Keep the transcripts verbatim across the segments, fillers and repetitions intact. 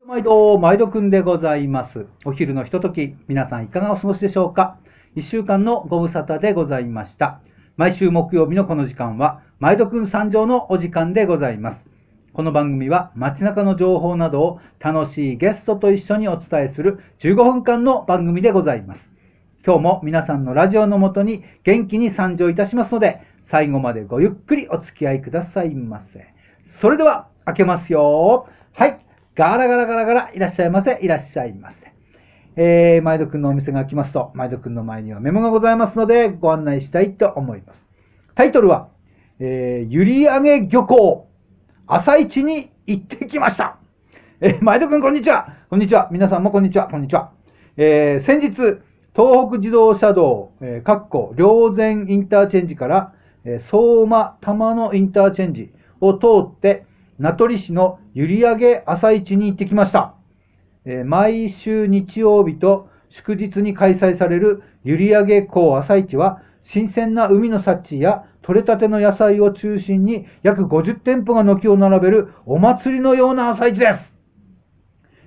毎度、毎度くんでございます。お昼のひととき、皆さんいかがお過ごしでしょうか。いっしゅうかんのご無沙汰でございました。毎週木曜日のこの時間は、毎度くん参上のお時間でございます。この番組は街中の情報などを楽しいゲストと一緒にお伝えするじゅうごふんかんの番組でございます。今日も皆さんのラジオのもとに元気に参上いたしますので、最後までごゆっくりお付き合いくださいませ。それでは、開けますよ。はい。ガラガラガラガラ、いらっしゃいませ、いらっしゃいませ。えー、毎度くんのお店が来ますと、毎度くんの前にはメモがございますので、ご案内したいと思います。タイトルは、えー、閖上漁港、朝市に行ってきました。えー、毎度くん、こんにちは。こんにちは。皆さんもこんにちは。こんにちは。えー、先日、東北自動車道、えー、かっこ、霊山インターチェンジから、えー、相馬玉野インターチェンジを通って、名取市の閖上朝市に行ってきました。えー、毎週日曜日と祝日に開催される閖上港朝市は、新鮮な海の幸や取れたての野菜を中心に約ごじゅってんぽが軒を並べるお祭りのような朝市です。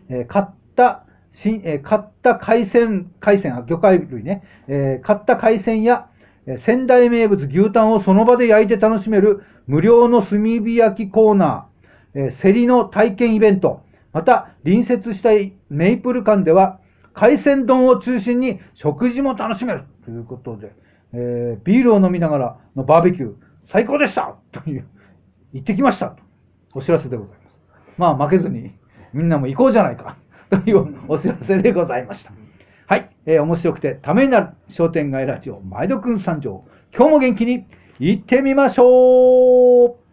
えー、買ったし、えー、買った海鮮、海鮮、魚介類ね、えー、買った海鮮や、えー、仙台名物牛タンをその場で焼いて楽しめる無料の炭火焼きコーナー、えー、競りの体験イベント、また隣接したメイプル館では海鮮丼を中心に食事も楽しめるということで、えー、ビールを飲みながらのバーベキュー最高でしたという、行ってきましたとお知らせでございます。まあ負けずにみんなも行こうじゃないかというお知らせでございました。はい、えー、面白くてためになる商店街ラジオ毎度くん参上、今日も元気に行ってみましょう。